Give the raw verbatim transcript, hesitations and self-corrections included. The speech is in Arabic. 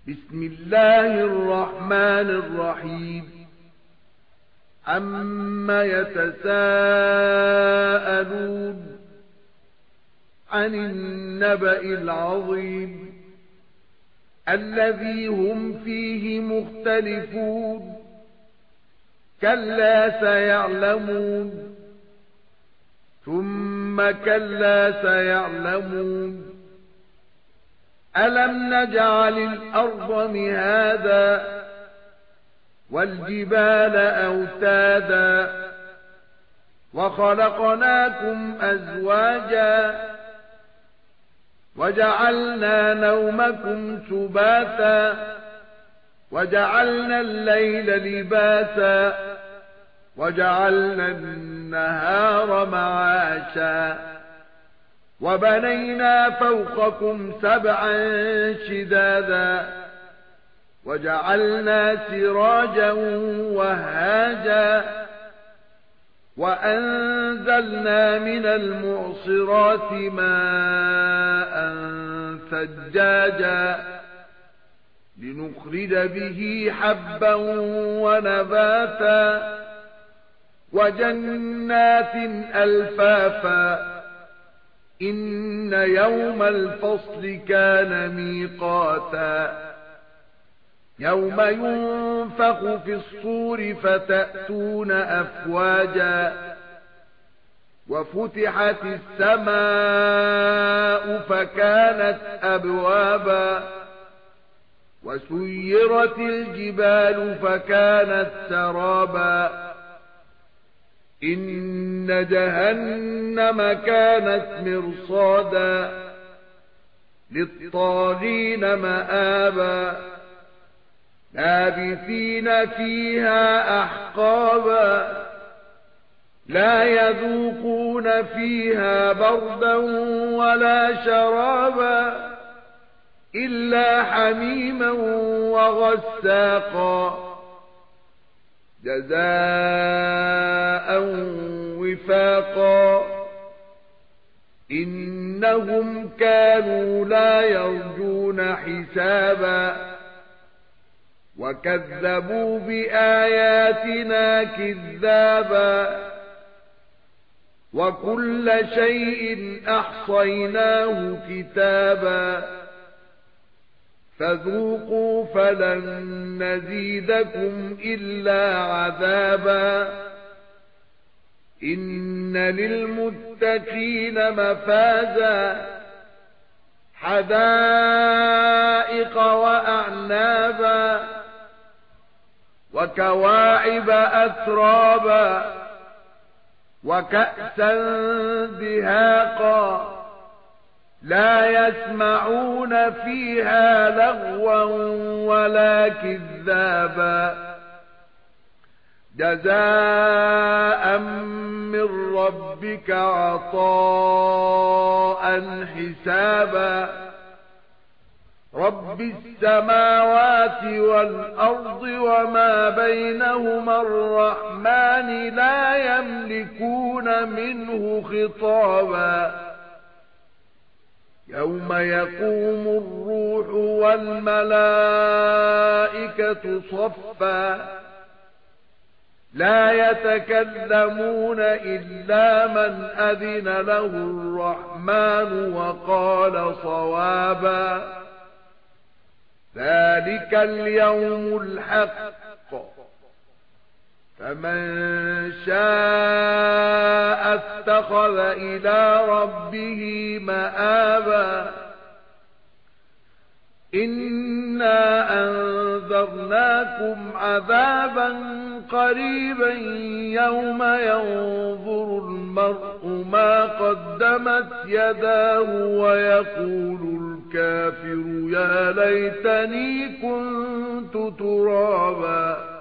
بسم الله الرحمن الرحيم عما يتساءلون عن النبأ العظيم الذي هم فيه مختلفون كلا سيعلمون ثم كلا سيعلمون ألم نجعل الأرض مهادا والجبال أوتادا وخلقناكم أزواجا وجعلنا نومكم سباتا وجعلنا الليل لباسا وجعلنا النهار معاشا وبنينا فوقكم سبعا شدادا وجعلنا سراجا وهاجا وأنزلنا من المعصرات ماء ثجاجا لنخرج به حبا ونباتا وجنات ألفافا إن يوم الفصل كان ميقاتا يوم ينفخ في الصور فتأتون أفواجا وفتحت السماء فكانت أبوابا وسيرت الجبال فكانت سرابا إن جهنم كانت مرصادا للطاغين مآبا لابثين فيها أحقابا لا يذوقون فيها بردا ولا شرابا إلا حميما وغساقا جزاء وفاقا إنهم كانوا لا يرجون حسابا وكذبوا بآياتنا كذابا وكل شيء أحصيناه كتابا فذوقوا فلن نزيدكم إلا عذابا إن للمتقين مفازا حدائق وأعنابا وكواعب أترابا وكأسا دهاقا لا يسمعون فيها لغوا ولا كذابا جزاء من ربك عطاء حسابا رب السماوات والأرض وما بينهما الرحمن لا يملكون منه خطابا يوم يقوم الروح والملائكة صفا لا يتكلمون إلا من أذن له الرحمن وقال صوابا ذلك اليوم الحق فمن شاء اتخذ إلى ربه مآبا إنا أنذرناكم عذابا قريبا يوم ينظر المرء ما قدمت يداه ويقول الكافر يا ليتني كنت ترابا